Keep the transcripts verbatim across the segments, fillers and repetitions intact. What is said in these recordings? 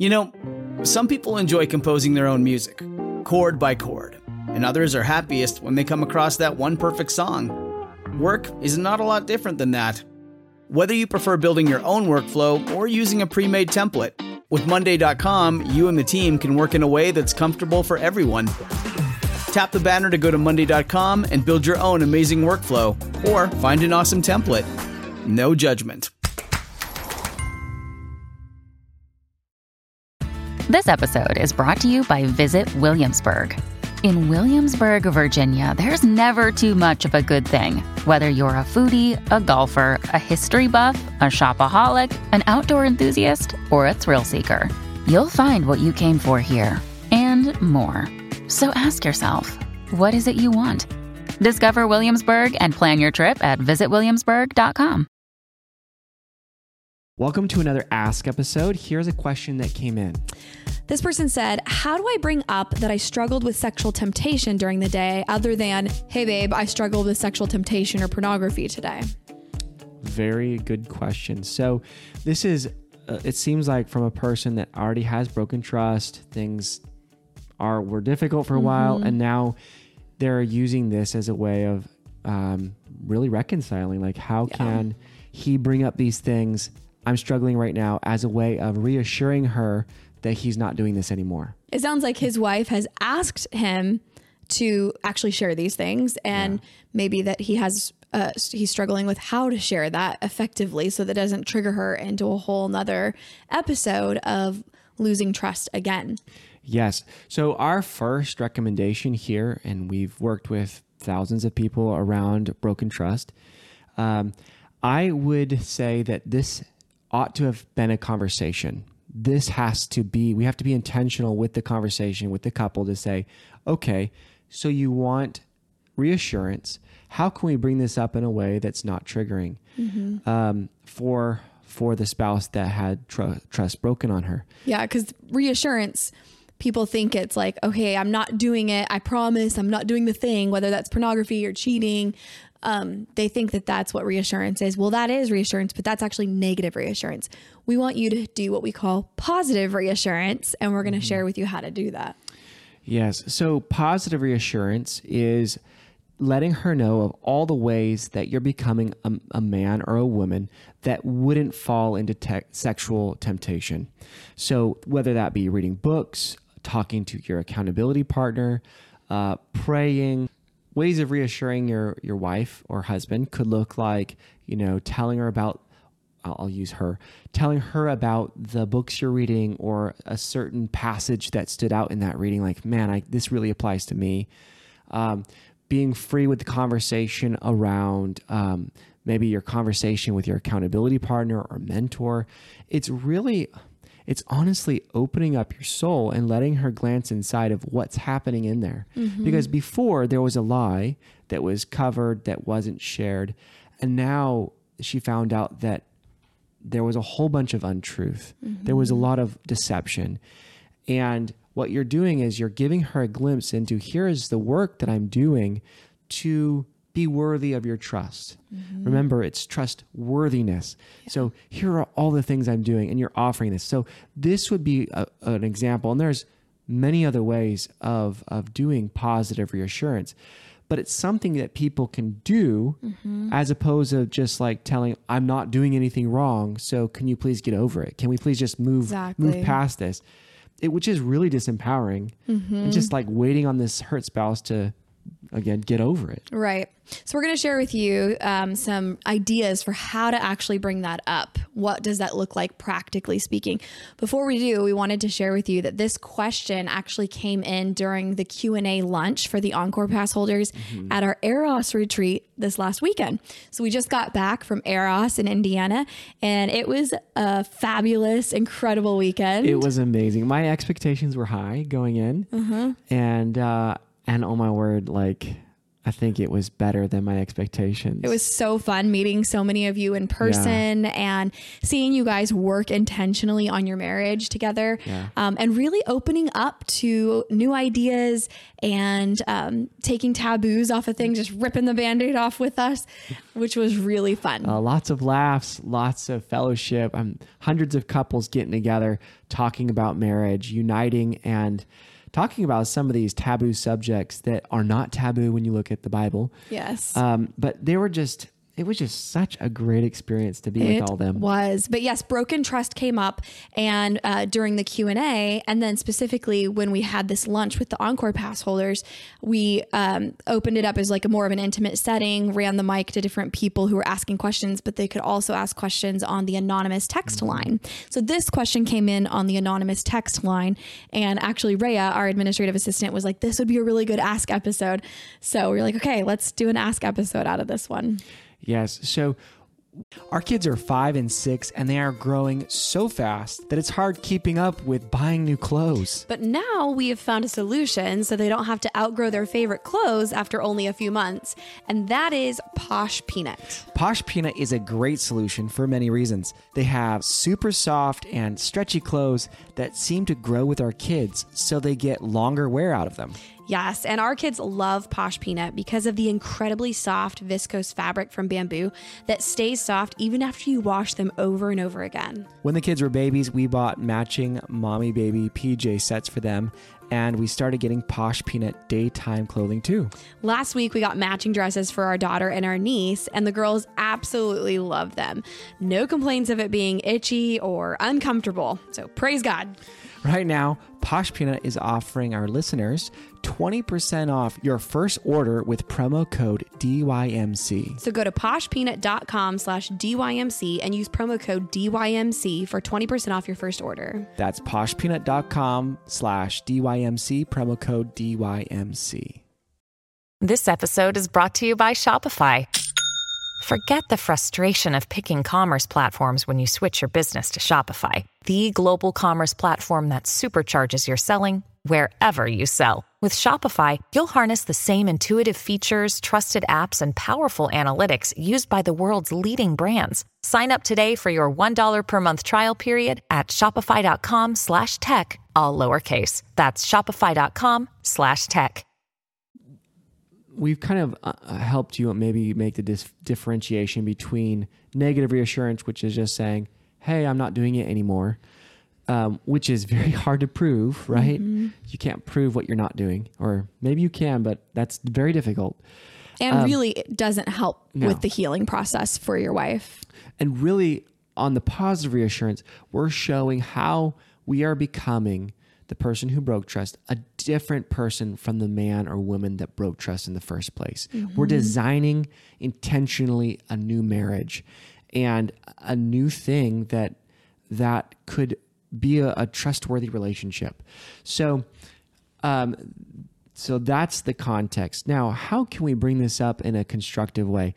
You know, some people enjoy composing their own music, chord by chord, and others are happiest when they come across that one perfect song. Work is not a lot different than that. Whether you prefer building your own workflow or using a pre-made template, with Monday dot com, you and the team can work in a way that's comfortable for everyone. Tap the banner to go to Monday dot com and build your own amazing workflow, or find an awesome template. No judgment. This episode is brought to you by Visit Williamsburg. In Williamsburg, Virginia, there's never too much of a good thing. Whether you're a foodie, a golfer, a history buff, a shopaholic, an outdoor enthusiast, or a thrill seeker, you'll find what you came for here and more. So ask yourself, what is it you want? Discover Williamsburg and plan your trip at visit williamsburg dot com. Welcome to another Ask episode. Here's a question that came in. This person said, how do I bring up that I struggled with sexual temptation during the day other than, hey babe, I struggled with sexual temptation or pornography today? Very good question. So this is, uh, it seems like from a person that already has broken trust, things are were difficult for a mm-hmm. while, and now they're using this as a way of um, really reconciling. Like, how yeah. can he bring up these things? I'm struggling right now, as a way of reassuring her that he's not doing this anymore. It sounds like his wife has asked him to actually share these things, and yeah. maybe that he has uh, he's struggling with how to share that effectively so that it doesn't trigger her into a whole nother episode of losing trust again. Yes. So our first recommendation here, and we've worked with thousands of people around broken trust, um, I would say that this ought to have been a conversation. This has to be, we have to be intentional with the conversation with the couple to say, okay, so you want reassurance. How can we bring this up in a way that's not triggering mm-hmm. um, for for the spouse that had tr- trust broken on her? Yeah, because reassurance, people think it's like, okay, I'm not doing it. I promise I'm not doing the thing, whether that's pornography or cheating. Um, they think that that's what reassurance is. Well, that is reassurance, but that's actually negative reassurance. We want you to do what we call positive reassurance, and we're going to mm-hmm. share with you how to do that. Yes. So positive reassurance is letting her know of all the ways that you're becoming a, a man or a woman that wouldn't fall into te- sexual temptation. So whether that be reading books, talking to your accountability partner, uh, praying. Ways of reassuring your, your wife or husband could look like, you know, telling her about, I'll, I'll use her, telling her about the books you're reading or a certain passage that stood out in that reading. Like, man, I, this really applies to me. Um, being free with the conversation around um, maybe your conversation with your accountability partner or mentor. It's really... It's honestly opening up your soul and letting her glance inside of what's happening in there. Mm-hmm. Because before there was a lie that was covered, that wasn't shared. And now she found out that there was a whole bunch of untruth. Mm-hmm. There was a lot of deception. And what you're doing is you're giving her a glimpse into, here is the work that I'm doing to be worthy of your trust. Mm-hmm. Remember, it's trustworthiness. Yeah. So here are all the things I'm doing, and you're offering this. So this would be a, an example. And there's many other ways of, of doing positive reassurance. But it's something that people can do mm-hmm. as opposed to just like telling, I'm not doing anything wrong, so can you please get over it? Can we please just move, exactly. move past this? It, which is really disempowering. Mm-hmm. And just like waiting on this hurt spouse to, again, get over it. Right. So we're going to share with you um, some ideas for how to actually bring that up. What does that look like practically speaking? Before we do, we wanted to share with you that this question actually came in during the Q and A lunch for the Encore Pass holders mm-hmm. at our Eros retreat this last weekend. So we just got back from Eros in Indiana, and it was a fabulous, incredible weekend. It was amazing. My expectations were high going in, mm-hmm. and uh, and oh my word, like I think it was better than my expectations. It was so fun meeting so many of you in person yeah. and seeing you guys work intentionally on your marriage together yeah. um, and really opening up to new ideas and um, taking taboos off of things, just ripping the Band-Aid off with us, which was really fun. Uh, lots of laughs, lots of fellowship, um, hundreds of couples getting together, talking about marriage, uniting, and talking about some of these taboo subjects that are not taboo when you look at the Bible. Yes. Um, but they were just, it was just such a great experience to be it with all them. It was. But yes, broken trust came up and uh, during the Q and A, and then specifically when we had this lunch with the Encore Pass holders, we um, opened it up as like a more of an intimate setting, ran the mic to different people who were asking questions, but they could also ask questions on the anonymous text mm-hmm. line. So this question came in on the anonymous text line, and actually Rhea, our administrative assistant, was like, this would be a really good ask episode. So we were like, okay, let's do an ask episode out of this one. Yes. So our kids are five and six, and they are growing so fast that it's hard keeping up with buying new clothes. But now we have found a solution so they don't have to outgrow their favorite clothes after only a few months. And that is Posh Peanut. Posh Peanut is a great solution for many reasons. They have super soft and stretchy clothes that seem to grow with our kids, so they get longer wear out of them. Yes, and our kids love Posh Peanut because of the incredibly soft viscose fabric from Bamboo that stays soft even after you wash them over and over again. When the kids were babies, we bought matching mommy baby P J sets for them, and we started getting Posh Peanut daytime clothing too. Last week, we got matching dresses for our daughter and our niece, and the girls absolutely love them. No complaints of it being itchy or uncomfortable, so praise God. Right now, Posh Peanut is offering our listeners twenty percent off your first order with promo code D Y M C. So go to poshpeanut.com slash DYMC and use promo code D Y M C for twenty percent off your first order. That's poshpeanut.com slash DYMC, promo code D Y M C. This episode is brought to you by Shopify. Forget the frustration of picking commerce platforms when you switch your business to Shopify, the global commerce platform that supercharges your selling wherever you sell. With Shopify, you'll harness the same intuitive features, trusted apps, and powerful analytics used by the world's leading brands. Sign up today for your one dollar per month trial period at shopify.com slash tech, all lowercase. That's shopify.com slash tech. We've kind of uh, helped you maybe make the dis- differentiation between negative reassurance, which is just saying, hey, I'm not doing it anymore, um, which is very hard to prove, right? Mm-hmm. You can't prove what you're not doing, or maybe you can, but that's very difficult. And um, really it doesn't help no. with the healing process for your wife. And really, on the positive reassurance, we're showing how we are becoming the person who broke trust, a different person from the man or woman that broke trust in the first place. Mm-hmm. We're designing intentionally a new marriage and a new thing that that could be a, a trustworthy relationship. So, um, so that's the context. Now, how can we bring this up in a constructive way?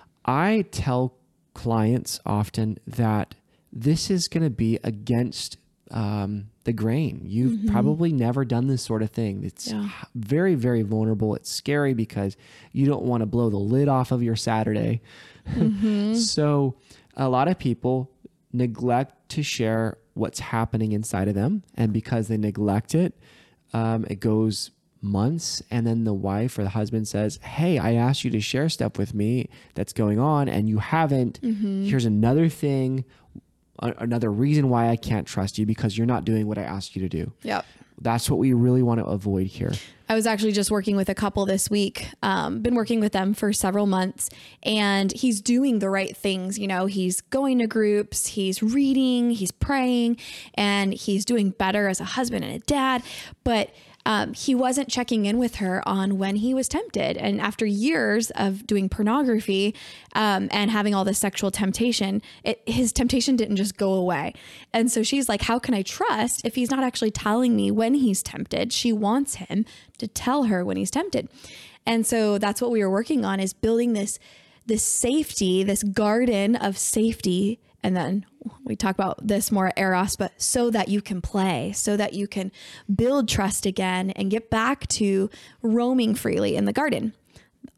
I tell clients often that this is going to be against um, the grain. You've mm-hmm. probably never done this sort of thing. It's yeah. very, very vulnerable. It's scary because you don't want to blow the lid off of your Saturday. Mm-hmm. So a lot of people neglect to share what's happening inside of them. And because they neglect it, um, it goes months. And then the wife or the husband says, hey, I asked you to share stuff with me that's going on and you haven't. Mm-hmm. Here's another thing. Another reason why I can't trust you, because you're not doing what I asked you to do. Yep. That's what we really want to avoid here. I was actually just working with a couple this week, um, been working with them for several months, and he's doing the right things. You know, he's going to groups, he's reading, he's praying, and he's doing better as a husband and a dad. But Um, he wasn't checking in with her on when he was tempted. And after years of doing pornography um, and having all this sexual temptation, it, his temptation didn't just go away. And so she's like, how can I trust if he's not actually telling me when he's tempted? She wants him to tell her when he's tempted. And so that's what we were working on, is building this, this safety, this garden of safety. And then we talk about this more at Eros, but so that you can play, so that you can build trust again and get back to roaming freely in the garden.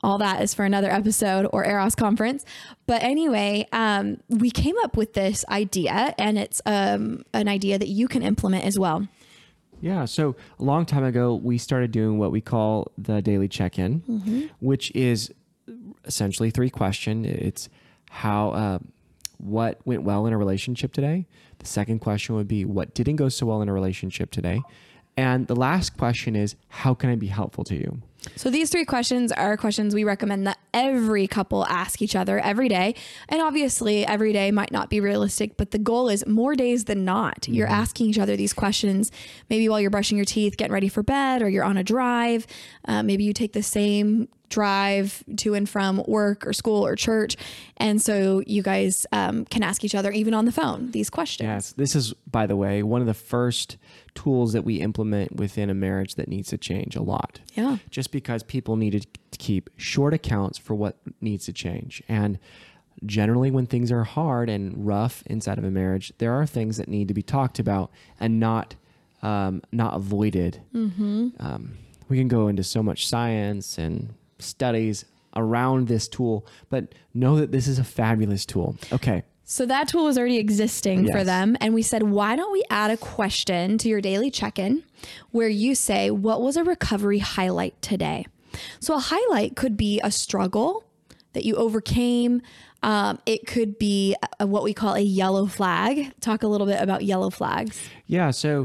all that is for another episode or Eros conference. But anyway, um, we came up with this idea, and it's um, an idea that you can implement as well. Yeah. So a long time ago, we started doing what we call the daily check-in, mm-hmm. which is essentially three questions. It's how, uh, what went well in a relationship today? The second question would be, what didn't go so well in a relationship today? And the last question is, how can I be helpful to you? So these three questions are questions we recommend that every couple ask each other every day. And obviously every day might not be realistic, but the goal is more days than not. Mm-hmm. You're asking each other these questions, maybe while you're brushing your teeth, getting ready for bed, or you're on a drive. Uh, maybe you take the same drive to and from work or school or church. And so you guys um, can ask each other, even on the phone, these questions. Yes. This is, by the way, one of the first tools that we implement within a marriage that needs to change a lot. Yeah. Just because people need to keep short accounts for what needs to change. And generally when things are hard and rough inside of a marriage, there are things that need to be talked about and not um, not avoided. Mm-hmm. Um, we can go into so much science and studies around this tool, but know that this is a fabulous tool. Okay. So that tool was already existing Yes. for them. And we said, why don't we add a question to your daily check-in where you say, what was a recovery highlight today? So a highlight could be a struggle that you overcame. Um, it could be a, what we call a yellow flag. Talk a little bit about yellow flags. Yeah. So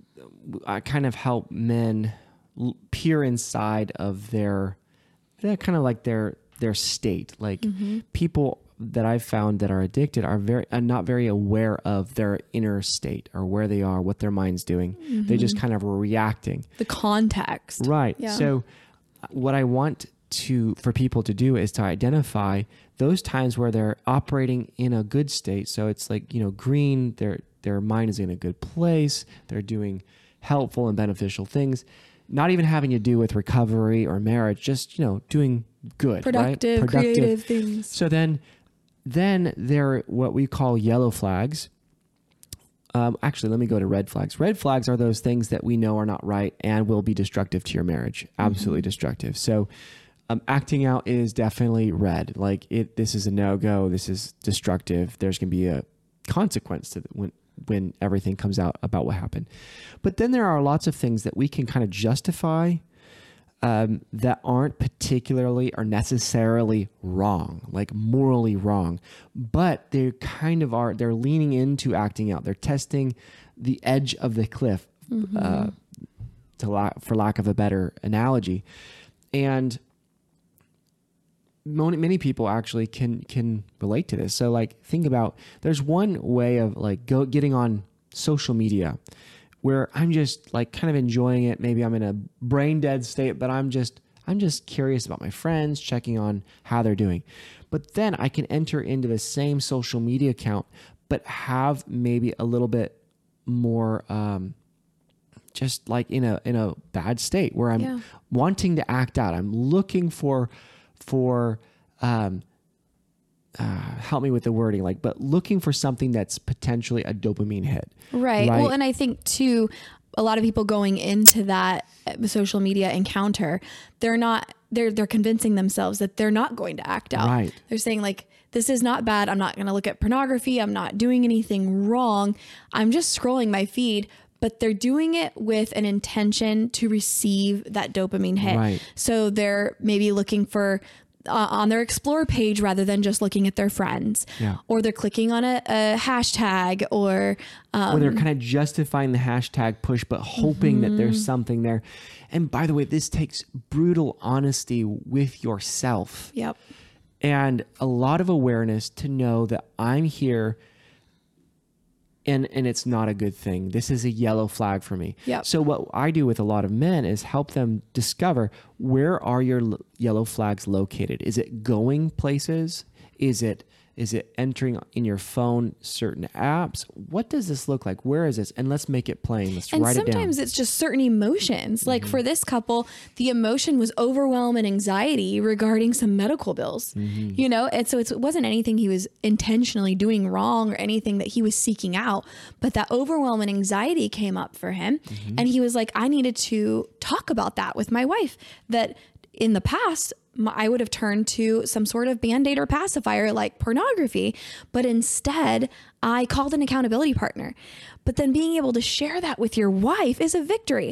I kind of help men l- peer inside of their, they're kind of like their, their state. Like mm-hmm. people that I've found that are addicted are very, are not very aware of their inner state or where they are, what their mind's doing. Mm-hmm. They just kind of are reacting. The context. Right. Yeah. So what I want to, for people to do is to identify those times where they're operating in a good state. So it's like, you know, green, their, their mind is in a good place. They're doing helpful and beneficial things, not even having to do with recovery or marriage, just, you know, doing good, Productive, right? creative things. So then, then they're what we call yellow flags. Um, actually, let me go to red flags. Red flags are those things that we know are not right and will be destructive to your marriage. Absolutely mm-hmm. destructive. So um, acting out is definitely red. Like it, this is a no-go. This is destructive. There's going to be a consequence to the, when, when everything comes out about what happened. But then there are lots of things that we can kind of justify Um, that aren't particularly or necessarily wrong, like morally wrong, but they kind of are, they're leaning into acting out. They're testing the edge of the cliff, mm-hmm. uh, to la- for lack of a better analogy. And many, many people actually can, can relate to this. So like, think about, there's one way of like go getting on social media where I'm just like kind of enjoying it. Maybe I'm in a brain dead state, but I'm just, I'm just curious about my friends, checking on how they're doing. But then I can enter into the same social media account, but have maybe a little bit more, um, just like in a, in a bad state where I'm yeah. wanting to act out. I'm looking for, for, um, Uh, help me with the wording, like, but looking for something that's potentially a dopamine hit. Right. right. Well, and I think too, a lot of people going into that social media encounter, they're not, they're, they're convincing themselves that they're not going to act out. Right. They're saying like, this is not bad. I'm not going to look at pornography. I'm not doing anything wrong. I'm just scrolling my feed, but they're doing it with an intention to receive that dopamine hit. Right. So they're maybe looking for Uh, on their explore page rather than just looking at their friends, yeah. or they're clicking on a, a hashtag, or um, or they're kind of justifying the hashtag push, but hoping mm-hmm. that there's something there. And by the way, this takes brutal honesty with yourself. Yep. And a lot of awareness to know that I'm here and and it's not a good thing. This is a yellow flag for me. Yep. So what I do with a lot of men is help them discover, where are your l- yellow flags located? Is it going places? Is it is it entering in your phone certain apps? What does this look like? Where is this? And let's make it plain. Let's and write it down. sometimes it's just certain emotions. Like mm-hmm. for this couple, the emotion was overwhelm and anxiety regarding some medical bills, mm-hmm. you know? And so it's, it wasn't anything he was intentionally doing wrong or anything that he was seeking out, but that overwhelm and anxiety came up for him. Mm-hmm. And he was like, I needed to talk about that with my wife, that in the past, I would have turned to some sort of band-aid or pacifier like pornography, but instead I called an accountability partner. But then being able to share that with your wife is a victory.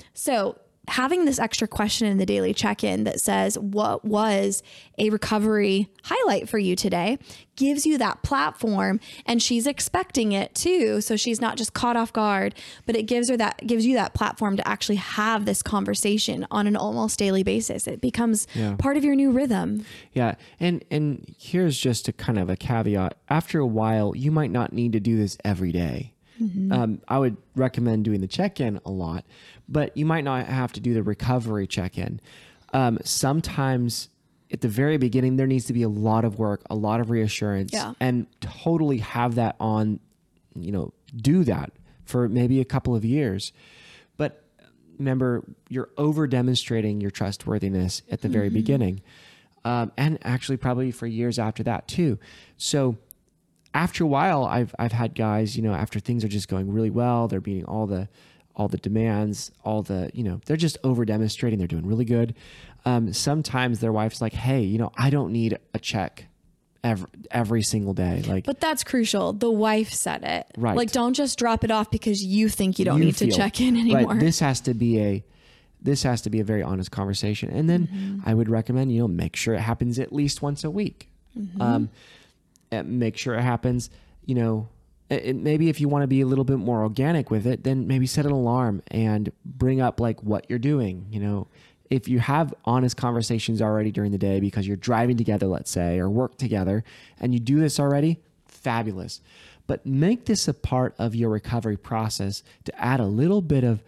So having this extra question in the daily check-in that says, what was a recovery highlight for you today, gives you that platform, and she's expecting it too. So she's not just caught off guard, but it gives her that, gives you that platform to actually have this conversation on an almost daily basis. It becomes yeah. part of your new rhythm. Yeah. And, and here's just a kind of a caveat. After a while, you might not need to do this every day. Mm-hmm. Um, I would recommend doing the check-in a lot, but you might not have to do the recovery check-in. Um, sometimes at the very beginning, there needs to be a lot of work, a lot of reassurance, yeah. and totally have that on, you know, do that for maybe a couple of years. But remember, you're over demonstrating your trustworthiness at the very mm-hmm. beginning. Um, and actually probably for years after that too. So after a while, I've I've had guys, you know, after things are just going really well, they're meeting all the all the demands, all the, you know, they're just over demonstrating, they're doing really good. Um, sometimes their wife's like, hey, you know, I don't need a check every every single day. Like, but that's crucial. The wife said it. Right. Like, don't just drop it off because you think you don't you need feel, to check in anymore. Right. This has to be a this has to be a very honest conversation. And then mm-hmm. I would recommend, you know, make sure it happens at least once a week. Mm-hmm. Um, make sure it happens, you know, it, maybe if you want to be a little bit more organic with it, then maybe set an alarm and bring up like what you're doing. You know, if you have honest conversations already during the day because you're driving together, let's say, or work together, and you do this already, fabulous. But make this a part of your recovery process to add a little bit of,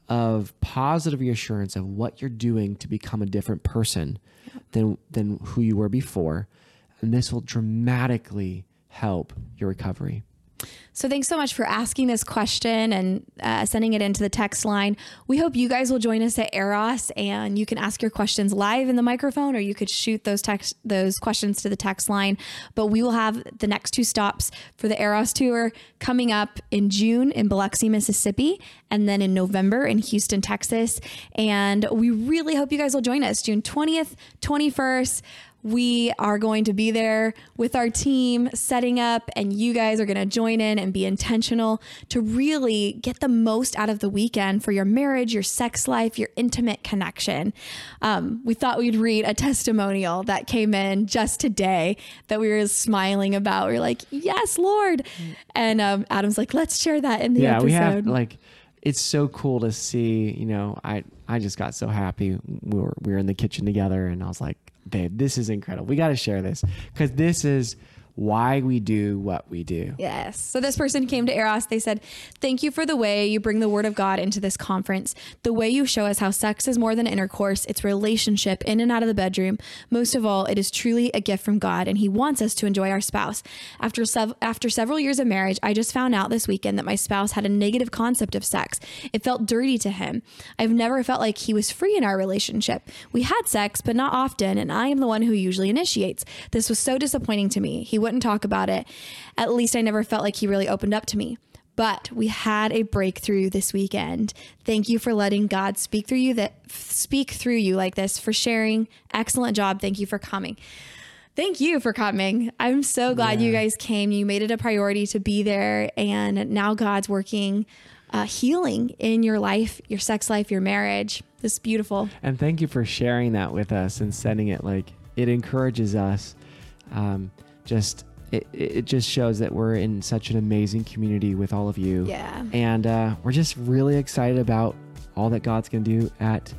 of positive reassurance of what you're doing to become a different person than, than who you were before. And this will dramatically help your recovery. So thanks so much for asking this question and uh, sending it into the text line. We hope you guys will join us at Eros, and you can ask your questions live in the microphone, or you could shoot those text those questions to the text line. But we will have the next two stops for the Eros tour coming up in June in Biloxi, Mississippi, and then in November in Houston, Texas. And we really hope you guys will join us June twentieth, twenty-first. We are going to be there with our team setting up, and you guys are going to join in and be intentional to really get the most out of the weekend for your marriage, your sex life, your intimate connection. Um, we thought we'd read a testimonial that came in just today that we were smiling about. We were like, yes, Lord. And um, Adam's like, let's share that in the yeah, episode. We have like, it's so cool to see, you know, I, I just got so happy. We were, we were in the kitchen together, and I was like, babe, this is incredible. We got to share this because this is why we do what we do. Yes. So this person came to Eros. They said, thank you for the way you bring the word of God into this conference. The way you show us how sex is more than intercourse. It's relationship in and out of the bedroom. Most of all, it is truly a gift from God, and he wants us to enjoy our spouse. After sev- after several years of marriage, I just found out this weekend that my spouse had a negative concept of sex. It felt dirty to him. I've never felt like he was free in our relationship. We had sex, but not often, and I am the one who usually initiates. This was so disappointing to me. He wouldn't talk about it. At least I never felt like he really opened up to me. But we had a breakthrough this weekend. Thank you for letting God speak through you that speak through you like this, for sharing. Excellent job. Thank you for coming. Thank you for coming. I'm so glad yeah. you guys came. You made it a priority to be there. And now God's working uh, healing in your life, your sex life, your marriage. This is beautiful. And thank you for sharing that with us and sending it. Like, it encourages us. Um, just it, it just shows that we're in such an amazing community with all of you. Yeah. And uh, we're just really excited about all that God's going to do at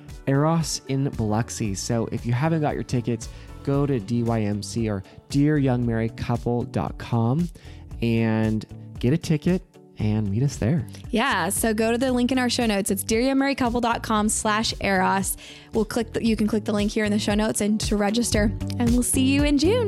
Eros in Biloxi. So if you haven't got your tickets, go to D Y M C or dear young married couple dot com and get a ticket and meet us there. Yeah. So go to the link in our show notes. It's dear young married couple dot com slash Eros. We'll click the, you can click the link here in the show notes and to register, and we'll see you in June.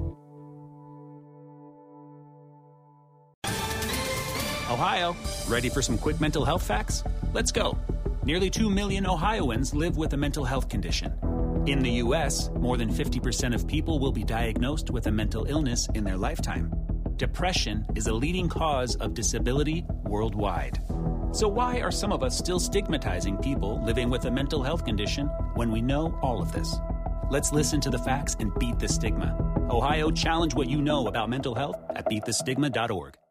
Ohio, ready for some quick mental health facts? Let's go. Nearly two million Ohioans live with a mental health condition. In the U S, more than fifty percent of people will be diagnosed with a mental illness in their lifetime. Depression is a leading cause of disability worldwide. So why are some of us still stigmatizing people living with a mental health condition when we know all of this? Let's listen to the facts and beat the stigma. Ohio, challenge what you know about mental health at beat the stigma dot org.